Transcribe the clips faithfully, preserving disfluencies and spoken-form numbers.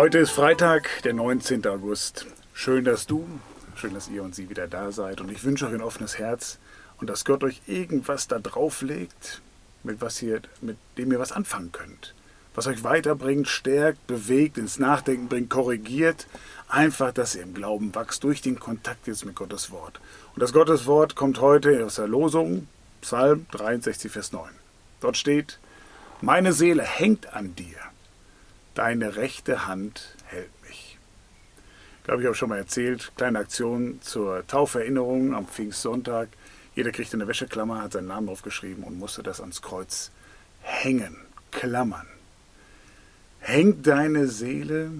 Heute ist Freitag, der neunzehnte August. Schön, dass du, schön, dass ihr und sie wieder da seid. Und ich wünsche euch ein offenes Herz und dass Gott euch irgendwas da drauf legt, mit, was ihr, mit dem ihr was anfangen könnt. Was euch weiterbringt, stärkt, bewegt, ins Nachdenken bringt, korrigiert. Einfach, dass ihr im Glauben wächst durch den Kontakt jetzt mit Gottes Wort. Und das Gottes Wort kommt heute aus der Losung, Psalm dreiundsechzig, Vers neun. Dort steht: Meine Seele hängt an dir, deine rechte Hand hält mich. Ich glaube, ich habe schon mal erzählt, kleine Aktion zur Tauferinnerung am Pfingstsonntag. Jeder kriegt eine Wäscheklammer, hat seinen Namen draufgeschrieben und musste das ans Kreuz hängen, klammern. Hängt deine Seele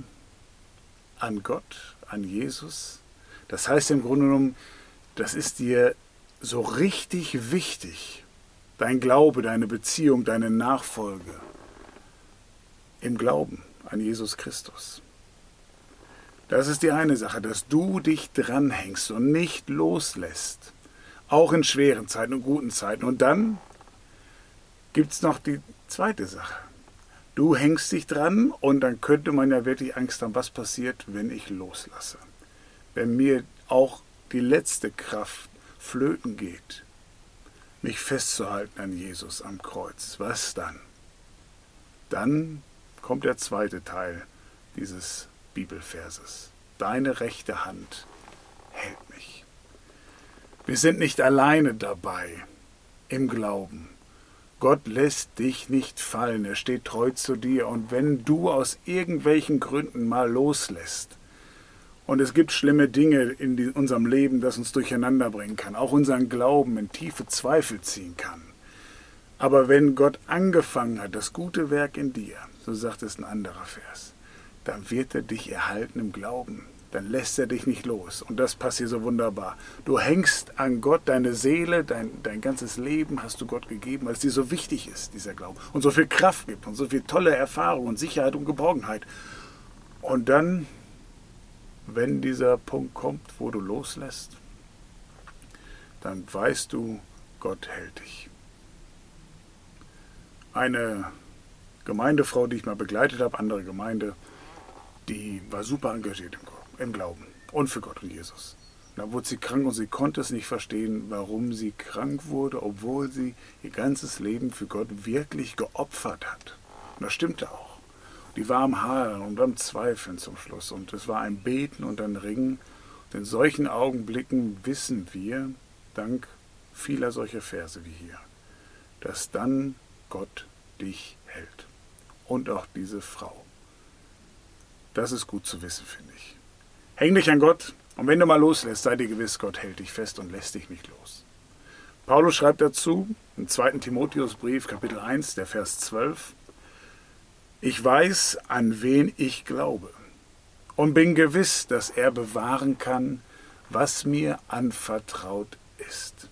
an Gott, an Jesus? Das heißt im Grunde genommen, das ist dir so richtig wichtig, dein Glaube, deine Beziehung, deine Nachfolge im Glauben an Jesus Christus. Das ist die eine Sache, dass du dich dranhängst und nicht loslässt, auch in schweren Zeiten und guten Zeiten. Und dann gibt es noch die zweite Sache. Du hängst dich dran und dann könnte man ja wirklich Angst haben, was passiert, wenn ich loslasse. Wenn mir auch die letzte Kraft flöten geht, mich festzuhalten an Jesus am Kreuz. Was dann? Dann kommt der zweite Teil dieses Bibelverses. Deine rechte Hand hält mich. Wir sind nicht alleine dabei im Glauben. Gott lässt dich nicht fallen, er steht treu zu dir. Und wenn du aus irgendwelchen Gründen mal loslässt, und es gibt schlimme Dinge in die, unserem Leben, das uns durcheinander bringen kann, auch unseren Glauben in tiefe Zweifel ziehen kann. Aber wenn Gott angefangen hat, das gute Werk in dir, so sagt es ein anderer Vers, dann wird er dich erhalten im Glauben. Dann lässt er dich nicht los. Und das passiert so wunderbar. Du hängst an Gott, deine Seele, dein, dein ganzes Leben hast du Gott gegeben, weil es dir so wichtig ist, dieser Glaube. Und so viel Kraft gibt und so viel tolle Erfahrung und Sicherheit und Geborgenheit. Und dann, wenn dieser Punkt kommt, wo du loslässt, dann weißt du, Gott hält dich. Eine Gemeindefrau, die ich mal begleitet habe, andere Gemeinde, die war super engagiert im, im Glauben und für Gott und Jesus. Da wurde sie krank und sie konnte es nicht verstehen, warum sie krank wurde, obwohl sie ihr ganzes Leben für Gott wirklich geopfert hat. Und das stimmte auch. Die war am Hadern und am Zweifeln zum Schluss. Und es war ein Beten und ein Ringen. Und in solchen Augenblicken wissen wir, dank vieler solcher Verse wie hier, dass dann Gott dich hält. Und auch diese Frau. Das ist gut zu wissen, finde ich. Häng dich an Gott und wenn du mal loslässt, sei dir gewiss, Gott hält dich fest und lässt dich nicht los. Paulus schreibt dazu im zweiten Timotheusbrief, Kapitel eins, der Vers zwölf, Ich weiß, an wen ich glaube und bin gewiss, dass er bewahren kann, was mir anvertraut ist.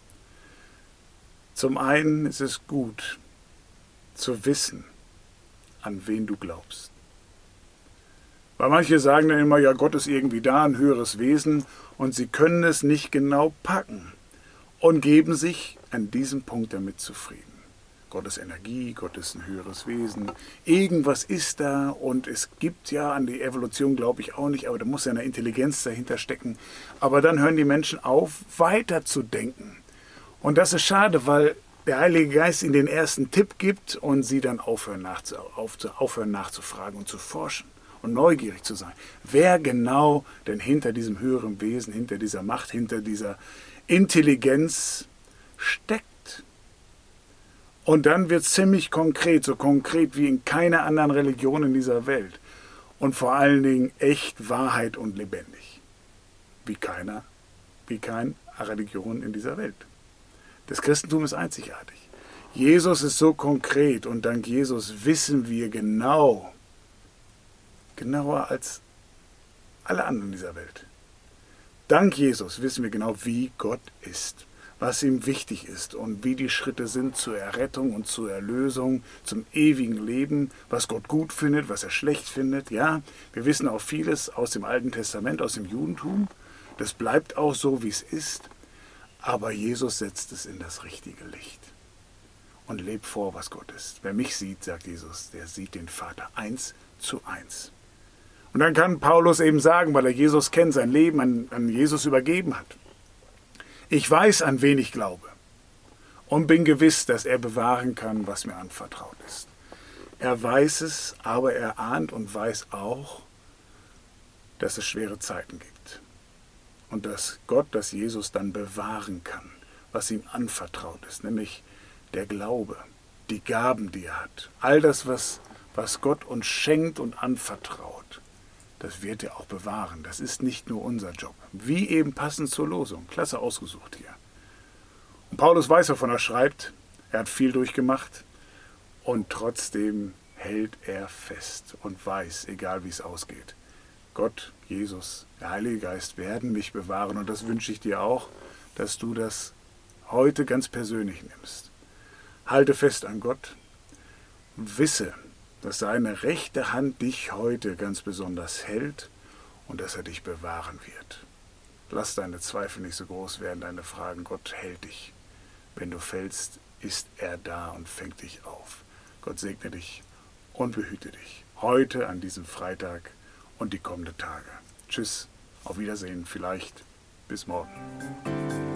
Zum einen ist es gut zu wissen, an wen du glaubst. Weil manche sagen dann immer, ja, Gott ist irgendwie da, ein höheres Wesen, und sie können es nicht genau packen und geben sich an diesem Punkt damit zufrieden. Gott ist Energie, Gott ist ein höheres Wesen, irgendwas ist da und es gibt ja, an die Evolution glaube ich auch nicht, aber da muss ja eine Intelligenz dahinter stecken. Aber dann hören die Menschen auf, weiter zu denken. Und das ist schade, weil der Heilige Geist ihnen den ersten Tipp gibt und sie dann aufhören, nachzu, auf, aufhören nachzufragen und zu forschen und neugierig zu sein. Wer genau denn hinter diesem höheren Wesen, hinter dieser Macht, hinter dieser Intelligenz steckt? Und dann wird es ziemlich konkret, so konkret wie in keiner anderen Religion in dieser Welt. Und vor allen Dingen echt, Wahrheit und lebendig. Wie keiner, wie keine Religion in dieser Welt. Das Christentum ist einzigartig. Jesus ist so konkret und dank Jesus wissen wir genau, genauer als alle anderen dieser Welt. Dank Jesus wissen wir genau, wie Gott ist, was ihm wichtig ist und wie die Schritte sind zur Errettung und zur Erlösung, zum ewigen Leben, was Gott gut findet, was er schlecht findet. Ja, wir wissen auch vieles aus dem Alten Testament, aus dem Judentum. Das bleibt auch so, wie es ist. Aber Jesus setzt es in das richtige Licht und lebt vor, was Gott ist. Wer mich sieht, sagt Jesus, der sieht den Vater eins zu eins. Und dann kann Paulus eben sagen, weil er Jesus kennt, sein Leben an, an Jesus übergeben hat: Ich weiß, an wen ich glaube, und bin gewiss, dass er bewahren kann, was mir anvertraut ist. Er weiß es, aber er ahnt und weiß auch, dass es schwere Zeiten gibt. Und dass Gott, dass Jesus dann bewahren kann, was ihm anvertraut ist, nämlich der Glaube, die Gaben, die er hat. All das, was, was Gott uns schenkt und anvertraut, das wird er auch bewahren. Das ist nicht nur unser Job. Wie eben passend zur Losung. Klasse ausgesucht hier. Und Paulus weiß, wovon er schreibt. Er hat viel durchgemacht. Und trotzdem hält er fest und weiß, egal wie es ausgeht: Gott, Jesus, der Heilige Geist werden mich bewahren. Und das wünsche ich dir auch, dass du das heute ganz persönlich nimmst. Halte fest an Gott. Wisse, dass seine rechte Hand dich heute ganz besonders hält und dass er dich bewahren wird. Lass deine Zweifel nicht so groß werden, deine Fragen. Gott hält dich. Wenn du fällst, ist er da und fängt dich auf. Gott segne dich und behüte dich. Heute an diesem Freitag und die kommenden Tage. Tschüss, auf Wiedersehen, vielleicht bis morgen.